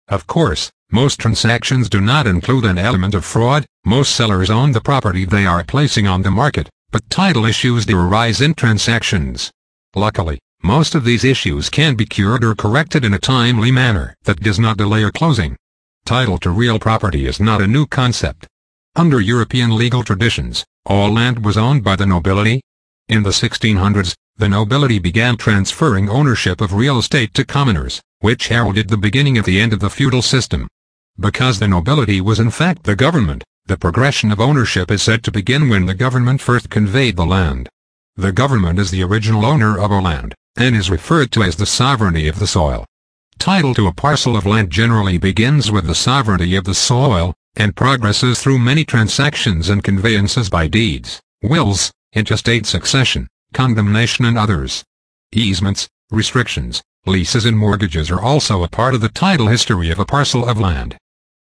Of course, most transactions do not include an element of fraud. Most sellers own the property they are placing on the market, but title issues do arise in transactions. Luckily, most of these issues can be cured or corrected in a timely manner that does not delay a closing. Title to real property is not a new concept. Under European legal traditions, all land was owned by the nobility. In the 1600s, the nobility began transferring ownership of real estate to commoners, which heralded the beginning of the end of the feudal system. Because the nobility was in fact the government, the progression of ownership is said to begin when the government first conveyed the land. The government is the original owner of a land, and is referred to as the sovereignty of the soil. Title to a parcel of land generally begins with the sovereignty of the soil, and progresses through many transactions and conveyances by deeds, wills, intestate succession, condemnation and others. Easements, restrictions, leases and mortgages are also a part of the title history of a parcel of land.